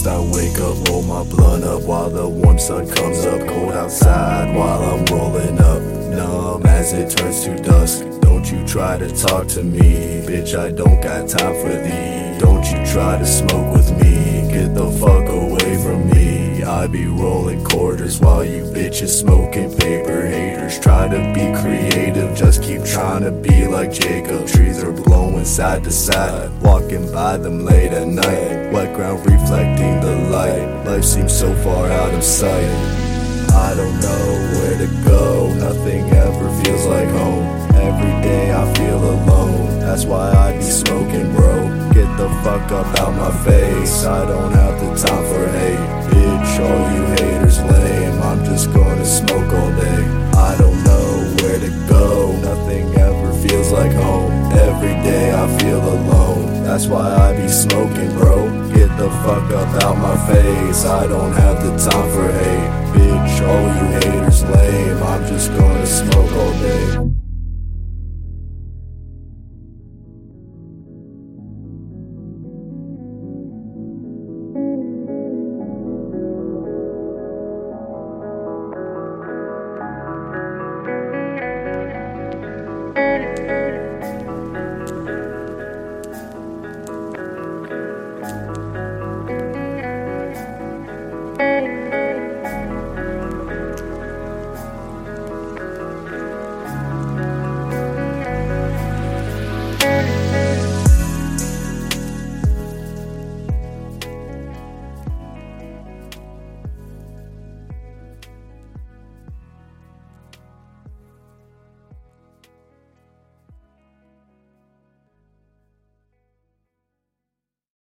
I wake up, roll my blunt up while the warm sun comes up. Cold outside while I'm rolling up, numb as it turns to dusk. Don't you try to talk to me, bitch, I don't got time for thee. Don't you try to smoke with me, get the fuck away from me. I be rolling quarters while you bitches smoking paper. Haters try to be creative, just keep trying to be like Jacob. Trees are blowing side to side, walking by them late at night. Wet ground reflecting the light, life seems so far out of sight. I don't know where to go, nothing ever feels like home. Every day I feel alone, that's why I be smoking, bro. Get the fuck up out my face, I don't have the time for hate. Bitch, all you haters lame, I'm just gonna smoke all day. I don't know where to go, nothing ever feels like home. Every day I feel alone, that's why I be smoking, bro. Get the fuck up out my face, I don't have the time for hate. Bitch, all you haters lame, I'm just gonna smoke all day.